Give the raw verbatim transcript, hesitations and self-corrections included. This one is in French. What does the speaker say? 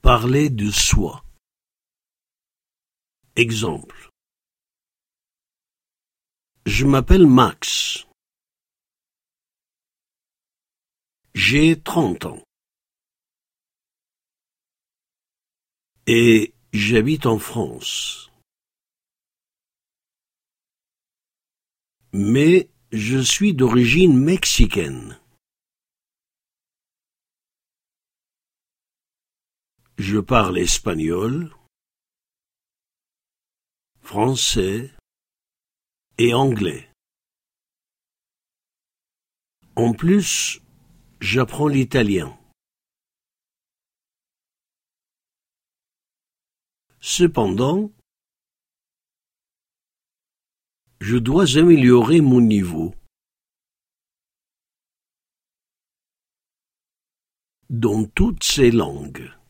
Parler de soi. Exemple. Je m'appelle Max. J'ai trente ans. Et j'habite en France. Mais je suis d'origine mexicaine. Je parle espagnol, français et anglais. En plus, j'apprends l'italien. Cependant, je dois améliorer mon niveau dans toutes ces langues.